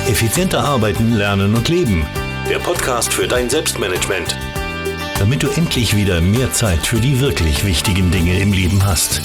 Effizienter arbeiten, lernen und leben. Der Podcast für dein Selbstmanagement. Damit du endlich wieder mehr Zeit für die wirklich wichtigen Dinge im Leben hast.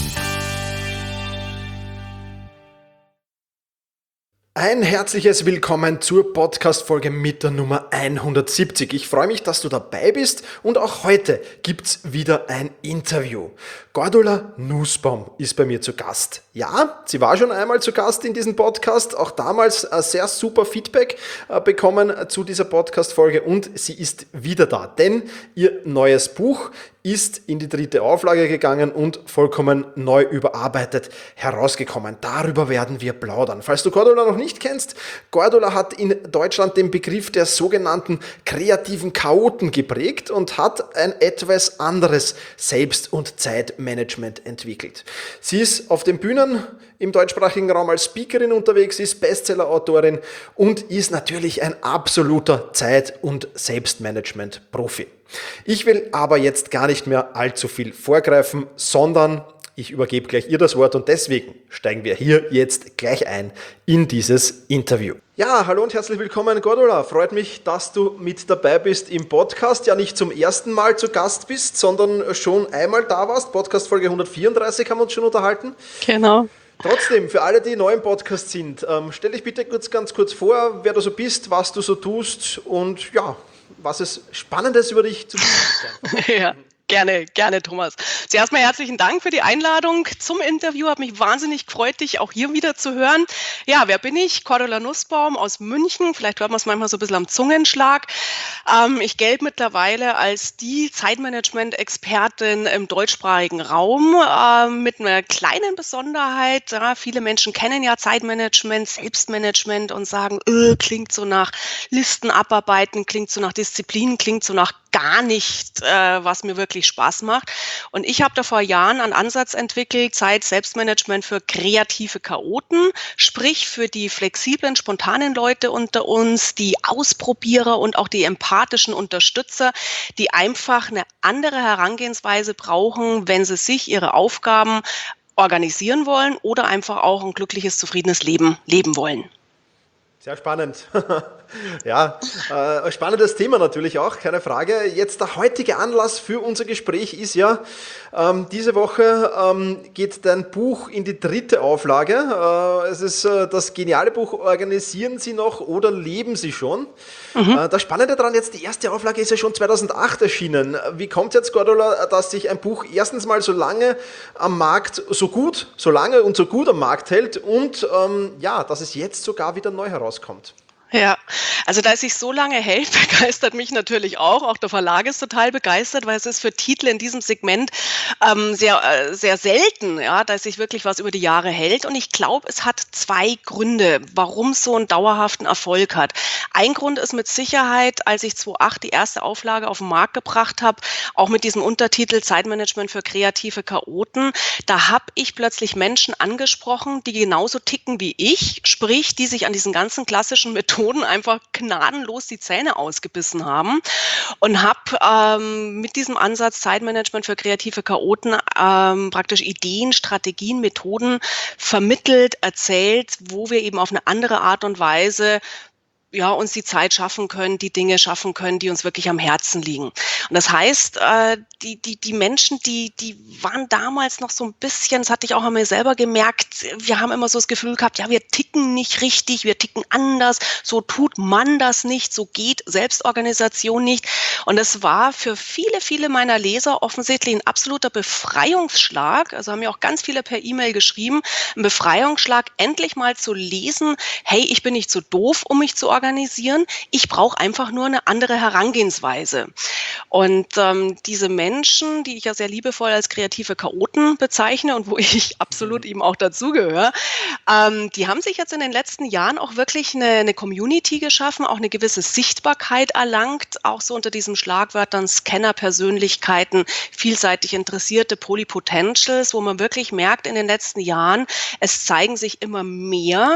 Ein herzliches Willkommen zur Podcast-Folge mit der Nummer 170. Ich freue mich, dass du dabei bist und auch heute gibt's wieder ein Interview. Gordula Nussbaum ist bei mir zu Gast. Ja, sie war schon einmal zu Gast in diesem Podcast, auch damals sehr super Feedback bekommen zu dieser Podcast-Folge und sie ist wieder da, denn ihr neues Buch ist in die 3. Auflage gegangen und vollkommen neu überarbeitet herausgekommen. Darüber werden wir plaudern. Falls du Gordula noch nicht kennst, Gordula hat in Deutschland den Begriff der sogenannten kreativen Chaoten geprägt und hat ein etwas anderes Selbst- und Zeitmanagement entwickelt. Sie ist auf den Bühnen im deutschsprachigen Raum als Speakerin unterwegs, ist Bestseller-Autorin und ist natürlich ein absoluter Zeit- und Selbstmanagement-Profi. Ich will aber jetzt gar nicht mehr allzu viel vorgreifen, sondern ich übergebe gleich ihr das Wort und deswegen steigen wir hier jetzt gleich ein in dieses Interview. Ja, hallo und herzlich willkommen, Gordula. Freut mich, dass du mit dabei bist im Podcast. Ja, nicht zum ersten Mal zu Gast bist, sondern schon einmal da warst. Podcast Folge 134 haben wir uns schon unterhalten. Genau. Trotzdem, für alle, die neu im Podcast sind, stell dich bitte ganz kurz vor, wer du so bist, was du so tust und ja, was es Spannendes über dich zu wissen gibt. Ja. Gerne, Thomas. Zuerst mal herzlichen Dank für die Einladung zum Interview. Hat mich wahnsinnig gefreut, dich auch hier wieder zu hören. Ja, wer bin ich? Gordula Nussbaum aus München. Vielleicht hört man es manchmal so ein bisschen am Zungenschlag. Ich gelte mittlerweile als die Zeitmanagement-Expertin im deutschsprachigen Raum mit einer kleinen Besonderheit. Ja, viele Menschen kennen ja Zeitmanagement, Selbstmanagement und sagen, klingt so nach Listen abarbeiten, klingt so nach Disziplin, klingt so nach gar nicht, was mir wirklich Spaß macht. Und ich habe da vor Jahren einen Ansatz entwickelt, Zeit-Selbstmanagement für kreative Chaoten, sprich für die flexiblen, spontanen Leute unter uns, die Ausprobierer und auch die empathischen Unterstützer, die einfach eine andere Herangehensweise brauchen, wenn sie sich ihre Aufgaben organisieren wollen oder einfach auch ein glückliches, zufriedenes Leben leben wollen. Sehr spannend. Ja, spannendes Thema natürlich auch, keine Frage. Jetzt der heutige Anlass für unser Gespräch ist ja, diese Woche geht dein Buch in die 3. Auflage. Es ist das geniale Buch Organisieren Sie noch oder leben Sie schon? Das Spannende daran, jetzt die 1. Auflage ist ja schon 2008 erschienen. Wie kommt jetzt, Gordula, dass sich ein Buch erstens mal so lange am Markt, so lange und so gut am Markt hält und ja, dass es jetzt sogar wieder neu herauskommt? Ja, also da es sich so lange hält, begeistert mich natürlich auch. Auch der Verlag ist total begeistert, weil es ist für Titel in diesem Segment sehr selten, ja, dass sich wirklich was über die Jahre hält. Und ich glaube, es hat 2 Gründe, warum es so einen dauerhaften Erfolg hat. Ein Grund ist mit Sicherheit, als ich 2008 die 1. Auflage auf den Markt gebracht habe, auch mit diesem Untertitel Zeitmanagement für kreative Chaoten, da habe ich plötzlich Menschen angesprochen, die genauso ticken wie ich, sprich, die sich an diesen ganzen klassischen Methoden einfach gnadenlos die Zähne ausgebissen haben und habe mit diesem Ansatz Zeitmanagement für kreative Chaoten praktisch Ideen, Strategien, Methoden vermittelt, erzählt, wo wir eben auf eine andere Art und Weise uns die Zeit schaffen können, die Dinge schaffen können, die uns wirklich am Herzen liegen. Und das heißt, die Menschen, die waren damals noch so ein bisschen, das hatte ich auch an mir selber gemerkt, wir haben immer so das Gefühl gehabt, ja, wir ticken nicht richtig, wir ticken anders, so tut man das nicht, so geht Selbstorganisation nicht. Und es war für viele meiner Leser offensichtlich ein absoluter Befreiungsschlag, also haben mir auch ganz viele per E-Mail geschrieben, ein Befreiungsschlag, endlich mal zu lesen, hey, ich bin nicht so doof, um mich zu organisieren. Ich brauche einfach nur eine andere Herangehensweise. Und diese Menschen, die ich ja sehr liebevoll als kreative Chaoten bezeichne und wo ich absolut eben auch dazugehöre, die haben sich jetzt in den letzten Jahren auch wirklich eine Community geschaffen, auch eine gewisse Sichtbarkeit erlangt, auch so unter diesen Schlagwörtern Scanner-Persönlichkeiten, vielseitig interessierte Polypotentials, wo man wirklich merkt in den letzten Jahren, es zeigen sich immer mehr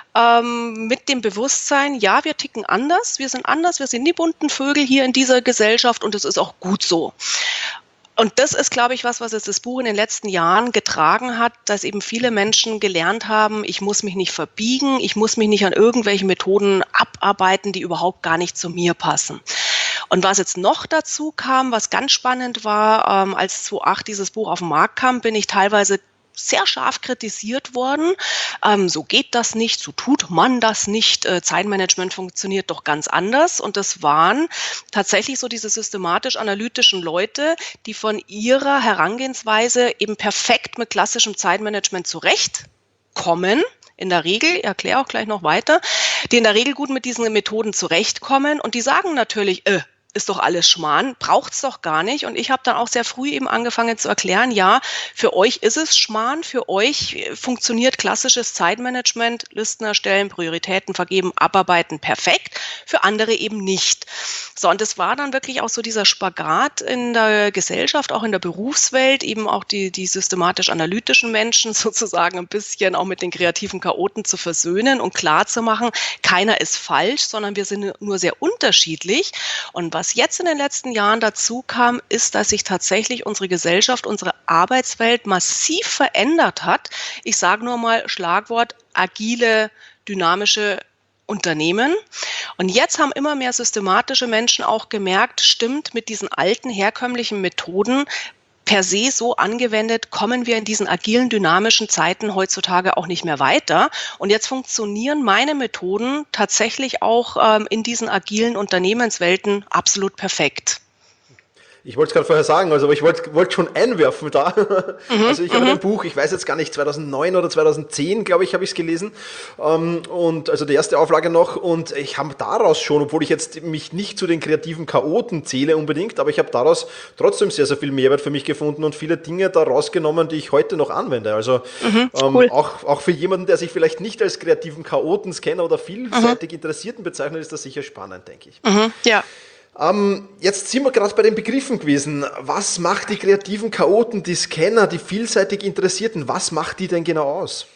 mit dem Bewusstsein, ja, wir ticken anders, wir sind die bunten Vögel hier in dieser Gesellschaft und es ist auch gut so. Und das ist, glaube ich, was jetzt das Buch in den letzten Jahren getragen hat, dass eben viele Menschen gelernt haben, ich muss mich nicht verbiegen, ich muss mich nicht an irgendwelche Methoden abarbeiten, die überhaupt gar nicht zu mir passen. Und was jetzt noch dazu kam, was ganz spannend war, als 2008 dieses Buch auf den Markt kam, bin ich teilweise sehr scharf kritisiert worden. So geht das nicht, so tut man das nicht. Zeitmanagement funktioniert doch ganz anders. Und das waren tatsächlich so diese systematisch-analytischen Leute, die von ihrer Herangehensweise eben perfekt mit klassischem Zeitmanagement zurechtkommen. In der Regel, ich erkläre auch gleich noch weiter, die in der Regel gut mit diesen Methoden zurechtkommen. Und die sagen natürlich, ist doch alles Schmarrn, braucht's doch gar nicht. Und ich habe dann auch sehr früh eben angefangen zu erklären, ja, für euch ist es Schmarrn, für euch funktioniert klassisches Zeitmanagement, Listen erstellen, Prioritäten vergeben, abarbeiten perfekt, für andere eben nicht. So, und das war dann wirklich auch so dieser Spagat in der Gesellschaft, auch in der Berufswelt, eben auch die systematisch-analytischen Menschen sozusagen ein bisschen auch mit den kreativen Chaoten zu versöhnen und klarzumachen, keiner ist falsch, sondern wir sind nur sehr unterschiedlich. Und was jetzt in den letzten Jahren dazu kam, ist, dass sich tatsächlich unsere Gesellschaft, unsere Arbeitswelt massiv verändert hat. Ich sage nur mal Schlagwort agile, dynamische Unternehmen. Und jetzt haben immer mehr systematische Menschen auch gemerkt, stimmt, mit diesen alten, herkömmlichen Methoden per se so angewendet, kommen wir in diesen agilen, dynamischen Zeiten heutzutage auch nicht mehr weiter. Und jetzt funktionieren meine Methoden tatsächlich auch in diesen agilen Unternehmenswelten absolut perfekt. Ich wollte es gerade vorher sagen, also aber ich wollte schon einwerfen da. Also ich habe ein Buch, ich weiß jetzt gar nicht, 2009 oder 2010, glaube ich, habe ich es gelesen. Und also die erste Auflage noch. Und ich habe daraus schon, obwohl ich jetzt mich nicht zu den kreativen Chaoten zähle unbedingt, aber ich habe daraus trotzdem sehr, sehr viel Mehrwert für mich gefunden und viele Dinge da rausgenommen, die ich heute noch anwende. Also cool. auch für jemanden, der sich vielleicht nicht als kreativen Chaoten-Scanner oder vielseitig Interessierten bezeichnet, ist das sicher spannend, denke ich. Ja. Jetzt sind wir gerade bei den Begriffen gewesen. Was macht die kreativen Chaoten, die Scanner, die vielseitig Interessierten, was macht die denn genau aus?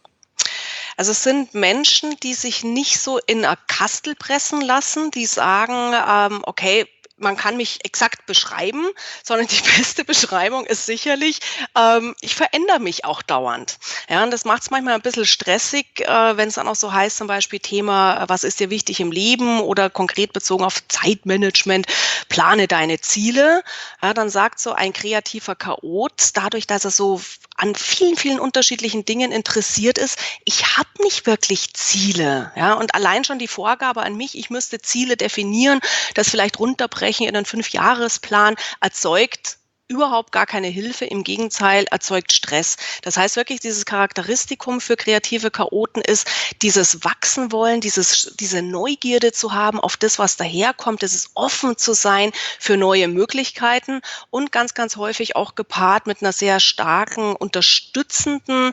Also es sind Menschen, die sich nicht so in eine Kastel pressen lassen, die sagen, okay, man kann mich exakt beschreiben, sondern die beste Beschreibung ist sicherlich, ich verändere mich auch dauernd. Ja, und das macht es manchmal ein bisschen stressig, wenn es dann auch so heißt, zum Beispiel Thema, was ist dir wichtig im Leben oder konkret bezogen auf Zeitmanagement, plane deine Ziele. Ja, dann sagt so ein kreativer Chaot, dadurch, dass er so an vielen, vielen unterschiedlichen Dingen interessiert ist, ich habe nicht wirklich Ziele. Ja, und allein schon die Vorgabe an mich, ich müsste Ziele definieren, das vielleicht runterbrechen in einen 5-Jahresplan, erzeugt überhaupt gar keine Hilfe, im Gegenteil erzeugt Stress. Das heißt wirklich, dieses Charakteristikum für kreative Chaoten ist, dieses Wachsen wollen, diese Neugierde zu haben auf das, was daherkommt, dieses offen zu sein für neue Möglichkeiten und ganz, ganz häufig auch gepaart mit einer sehr starken, unterstützenden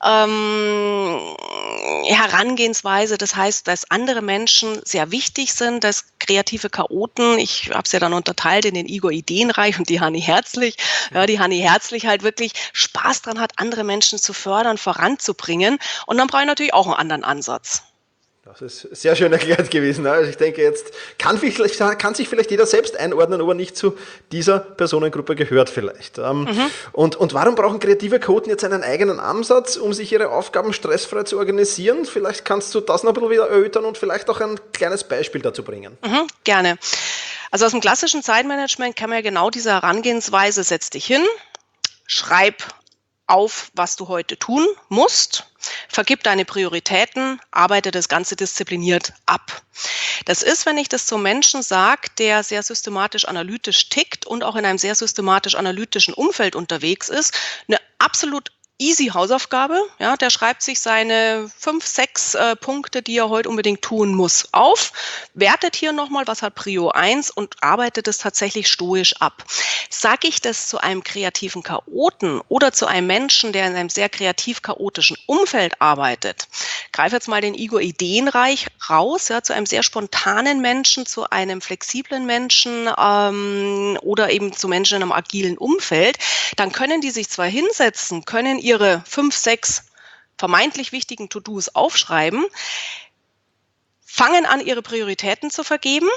Herangehensweise. Das heißt, dass andere Menschen sehr wichtig sind, dass kreative Chaoten, ich habe es ja dann unterteilt in den Igor Ideenreich und die Hanni Herzlich, ja, die Hanni Herzlich halt wirklich Spaß dran hat, andere Menschen zu fördern, voranzubringen. Und dann brauche ich natürlich auch einen anderen Ansatz. Das ist sehr schön erklärt gewesen. Also ich denke, jetzt kann sich vielleicht jeder selbst einordnen, ob er nicht zu dieser Personengruppe gehört vielleicht. Und warum brauchen kreative Chaoten jetzt einen eigenen Ansatz, um sich ihre Aufgaben stressfrei zu organisieren? Vielleicht kannst du das noch ein bisschen wieder erörtern und vielleicht auch ein kleines Beispiel dazu bringen. Gerne. Also aus dem klassischen Zeitmanagement kann man ja genau diese Herangehensweise, setz dich hin, schreib auf, was du heute tun musst, vergib deine Prioritäten, arbeite das Ganze diszipliniert ab. Das ist, wenn ich das zum Menschen sage, der sehr systematisch analytisch tickt und auch in einem sehr systematisch analytischen Umfeld unterwegs ist, eine absolut easy Hausaufgabe. Ja, der schreibt sich seine 5, 6 Punkte, die er heute unbedingt tun muss, auf, wertet hier nochmal, was hat Prio 1 und arbeitet es tatsächlich stoisch ab. Sage ich das zu einem kreativen Chaoten oder zu einem Menschen, der in einem sehr kreativ-chaotischen Umfeld arbeitet, greife jetzt mal den Igor Ideenreich raus, ja, zu einem sehr spontanen Menschen, zu einem flexiblen Menschen oder eben zu Menschen in einem agilen Umfeld, dann können die sich zwar hinsetzen, können ihre 5, 6 vermeintlich wichtigen To-Dos aufschreiben, fangen an, ihre Prioritäten zu vergeben,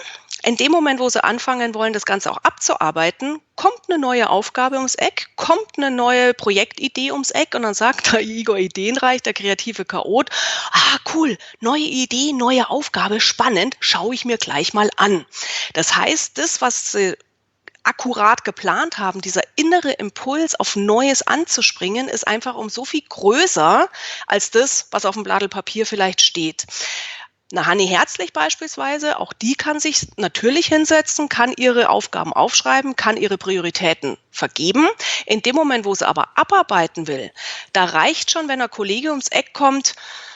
In dem Moment, wo sie anfangen wollen, das Ganze auch abzuarbeiten, kommt eine neue Aufgabe ums Eck, kommt eine neue Projektidee ums Eck und dann sagt der Igor Ideenreich, der kreative Chaot, cool, neue Idee, neue Aufgabe, spannend, schaue ich mir gleich mal an. Das heißt, das, was sie akkurat geplant haben, dieser innere Impuls, auf Neues anzuspringen, ist einfach um so viel größer als das, was auf dem Blatt Papier vielleicht steht. Eine Hanni Herzlich beispielsweise, auch die kann sich natürlich hinsetzen, kann ihre Aufgaben aufschreiben, kann ihre Prioritäten vergeben. In dem Moment, wo sie aber abarbeiten will, da reicht schon, wenn ein Kollege ums Eck kommt,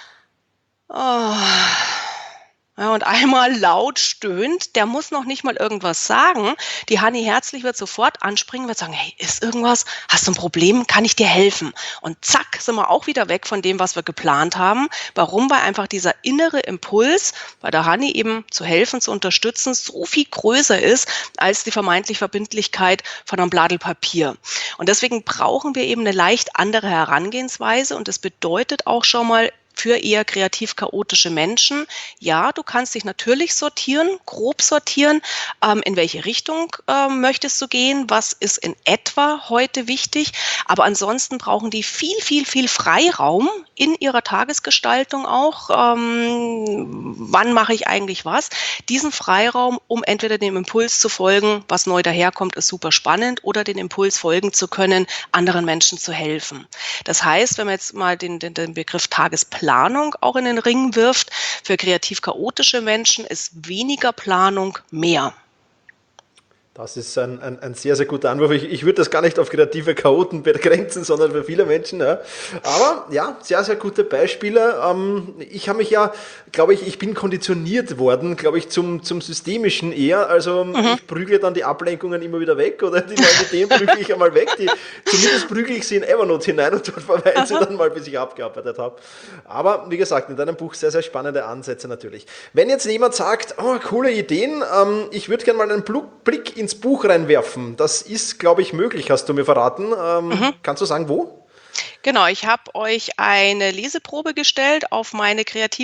und einmal laut stöhnt, der muss noch nicht mal irgendwas sagen. Die Hanni Herzlich wird sofort anspringen, wird sagen, hey, ist irgendwas? Hast du ein Problem? Kann ich dir helfen? Und zack, sind wir auch wieder weg von dem, was wir geplant haben. Warum? Weil einfach dieser innere Impuls, bei der Hanni eben zu helfen, zu unterstützen, so viel größer ist, als die vermeintliche Verbindlichkeit von einem Blatt Papier. Und deswegen brauchen wir eben eine leicht andere Herangehensweise und das bedeutet auch schon mal, für eher kreativ-chaotische Menschen. Ja, du kannst dich natürlich sortieren, grob sortieren. In welche Richtung möchtest du gehen? Was ist in etwa heute wichtig? Aber ansonsten brauchen die viel, viel, viel Freiraum in ihrer Tagesgestaltung auch. Wann mache ich eigentlich was? Diesen Freiraum, um entweder dem Impuls zu folgen, was neu daherkommt, ist super spannend, oder den Impuls folgen zu können, anderen Menschen zu helfen. Das heißt, wenn man jetzt mal den Begriff Tagesplanung auch in den Ring wirft, für kreativ-chaotische Menschen ist weniger Planung mehr. Das ist ein sehr, sehr guter Anwurf. Ich würde das gar nicht auf kreative Chaoten begrenzen, sondern für viele Menschen. Ja. Aber ja, sehr, sehr gute Beispiele. Ich habe mich ja, glaube ich bin konditioniert worden, glaube ich, zum Systemischen eher. Also ich prügle dann die Ablenkungen immer wieder weg oder die neuen Ideen prügle ich einmal weg. Zumindest prügle ich sie in Evernote hinein und dort verweile sie dann mal, bis ich abgearbeitet habe. Aber wie gesagt, in deinem Buch sehr, sehr spannende Ansätze natürlich. Wenn jetzt jemand sagt, coole Ideen, ich würde gerne mal einen Blick ins Buch reinwerfen. Das ist, glaube ich, möglich, hast du mir verraten. Kannst du sagen, wo? Genau, ich habe euch eine Leseprobe gestellt auf meine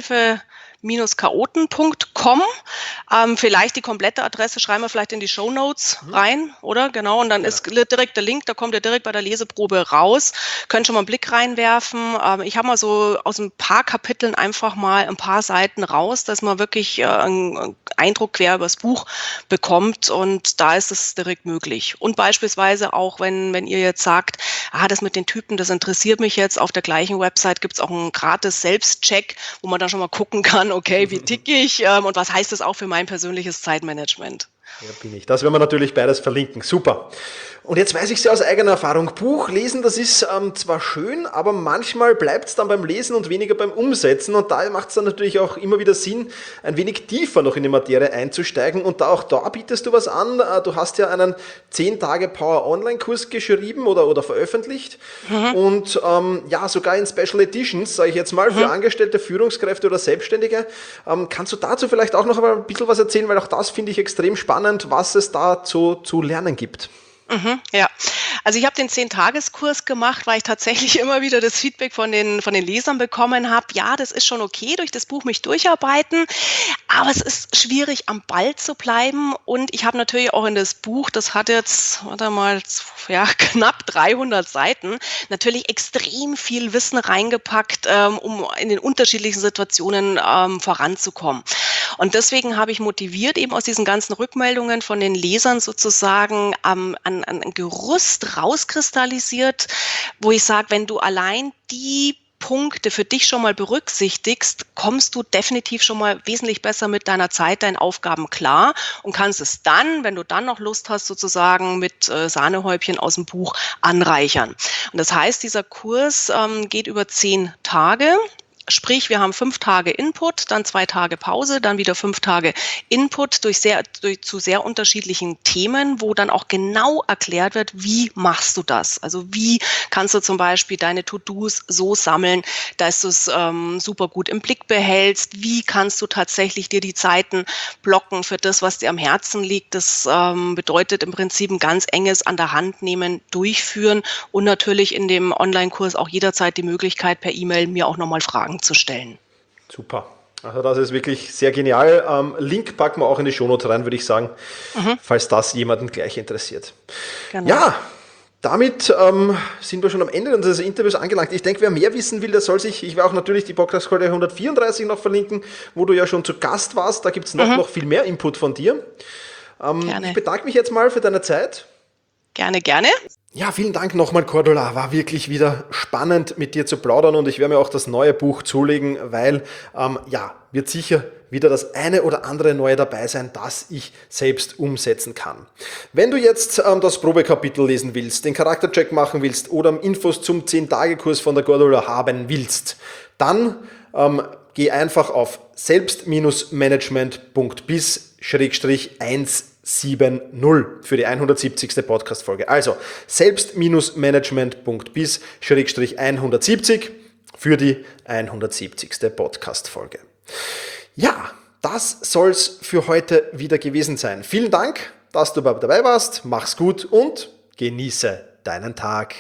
kreative-chaoten.com. Vielleicht die komplette Adresse schreiben wir vielleicht in die Shownotes rein, oder? Genau, und dann ist direkt der Link, da kommt ihr direkt bei der Leseprobe raus. Könnt schon mal einen Blick reinwerfen. Ich habe mal so aus ein paar Kapiteln einfach mal ein paar Seiten raus, dass man wirklich einen Eindruck quer über das Buch bekommt, und da ist es direkt möglich. Und beispielsweise auch, wenn ihr jetzt sagt, das mit den Typen, das interessiert mich jetzt, auf der gleichen Website gibt es auch einen gratis Selbstcheck, wo man dann schon mal gucken kann, okay, wie ticke ich und was heißt das auch für mein persönliches Zeitmanagement? Ja, bin ich. Das werden wir natürlich beides verlinken. Super. Und jetzt weiß ich es ja aus eigener Erfahrung. Buch lesen, das ist zwar schön, aber manchmal bleibt es dann beim Lesen und weniger beim Umsetzen. Und da macht es dann natürlich auch immer wieder Sinn, ein wenig tiefer noch in die Materie einzusteigen. Und auch da bietest du was an. Du hast ja einen 10-Tage-Power-Online-Kurs geschrieben oder veröffentlicht. Und sogar in Special Editions, sage ich jetzt mal, für Angestellte, Führungskräfte oder Selbstständige. Kannst du dazu vielleicht auch noch ein bisschen was erzählen? Weil auch das finde ich extrem spannend, was es da zu lernen gibt. Ja, also ich habe den 10-Tageskurs gemacht, weil ich tatsächlich immer wieder das Feedback von den Lesern bekommen habe, ja, das ist schon okay, durch das Buch mich durcharbeiten, aber es ist schwierig, am Ball zu bleiben, und ich habe natürlich auch in das Buch, das hat jetzt, knapp 300 Seiten, natürlich extrem viel Wissen reingepackt, um in den unterschiedlichen Situationen voranzukommen. Und deswegen habe ich motiviert, eben aus diesen ganzen Rückmeldungen von den Lesern sozusagen ein Gerüst rauskristallisiert, wo ich sage, wenn du allein die Punkte für dich schon mal berücksichtigst, kommst du definitiv schon mal wesentlich besser mit deiner Zeit, deinen Aufgaben klar und kannst es dann, wenn du dann noch Lust hast, sozusagen mit Sahnehäubchen aus dem Buch anreichern. Und das heißt, dieser Kurs geht über 10 Tage. Sprich, wir haben 5 Tage Input, dann 2 Tage Pause, dann wieder 5 Tage Input zu sehr unterschiedlichen Themen, wo dann auch genau erklärt wird, wie machst du das? Also wie kannst du zum Beispiel deine To-Dos so sammeln, dass du es super gut im Blick behältst? Wie kannst du tatsächlich dir die Zeiten blocken für das, was dir am Herzen liegt? Das bedeutet im Prinzip ein ganz enges an der Hand nehmen, durchführen und natürlich in dem Online-Kurs auch jederzeit die Möglichkeit, per E-Mail mir auch nochmal Fragen zu stellen. Super. Also das ist wirklich sehr genial. Link packen wir auch in die Shownotes rein, würde ich sagen, falls das jemanden gleich interessiert. Genau. Ja, damit sind wir schon am Ende unseres Interviews angelangt. Ich denke, wer mehr wissen will, der soll sich, ich werde auch natürlich die Podcast-Folge 134 noch verlinken, wo du ja schon zu Gast warst. Da gibt es noch viel mehr Input von dir. Gerne. Ich bedanke mich jetzt mal für deine Zeit. Gerne, gerne. Ja, vielen Dank nochmal, Cordula. War wirklich wieder spannend, mit dir zu plaudern und ich werde mir auch das neue Buch zulegen, weil, wird sicher wieder das eine oder andere Neue dabei sein, das ich selbst umsetzen kann. Wenn du jetzt das Probekapitel lesen willst, den Charaktercheck machen willst oder Infos zum 10-Tage-Kurs von der Cordula haben willst, dann geh einfach auf selbst-management.bis/170 für die 170. Podcast-Folge. Also selbst-management.bis/170 für die 170. Podcast-Folge. Ja, das soll's für heute wieder gewesen sein. Vielen Dank, dass du dabei warst. Mach's gut und genieße deinen Tag.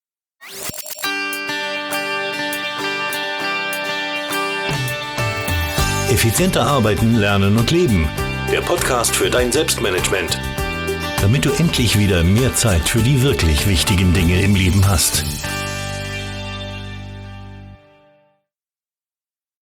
Effizienter arbeiten, lernen und leben. Der Podcast für dein Selbstmanagement. Damit du endlich wieder mehr Zeit für die wirklich wichtigen Dinge im Leben hast.